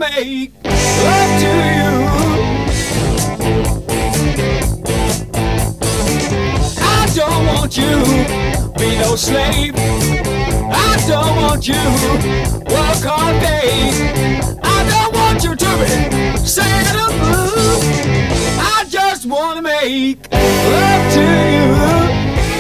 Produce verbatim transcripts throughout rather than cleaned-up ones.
make love to you. I don't want you be no slave. I don't want you work all day. I don't want you to be sad or blue. I just wanna make love to you.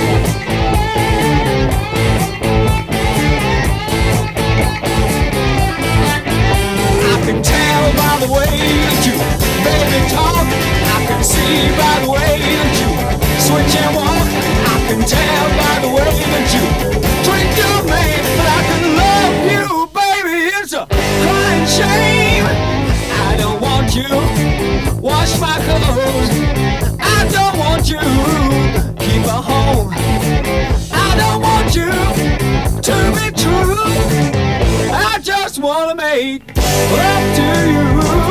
I can tell by the way that you baby talk. I can see by the way that you switch and walk. I can tell by the way that you treat your man. But I can love you, baby, it's a crying shame. I don't want you wash my clothes. I don't want you keep a home. I don't want you to be true. I just wanna make love to you.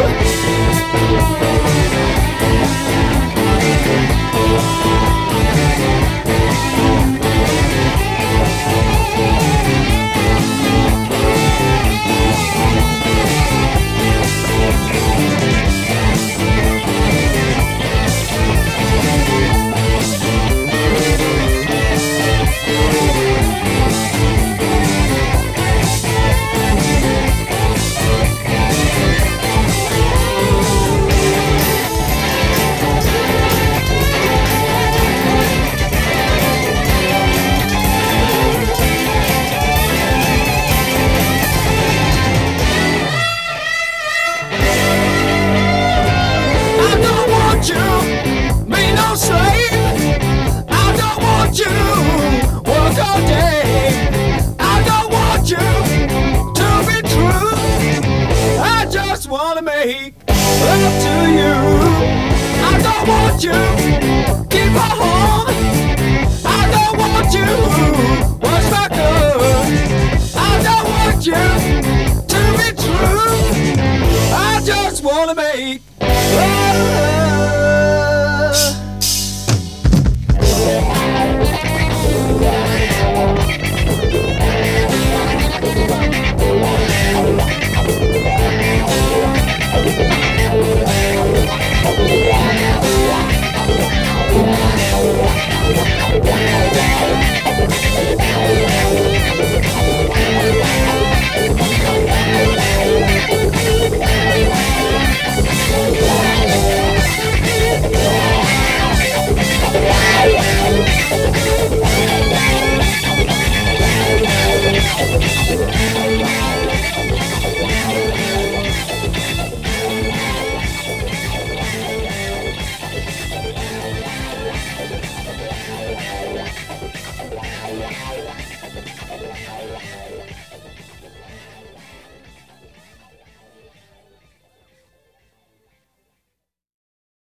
Wanna make love to you. I don't want you keep a home. I don't want you wash my clothes. I don't want you to be true. I just wanna make love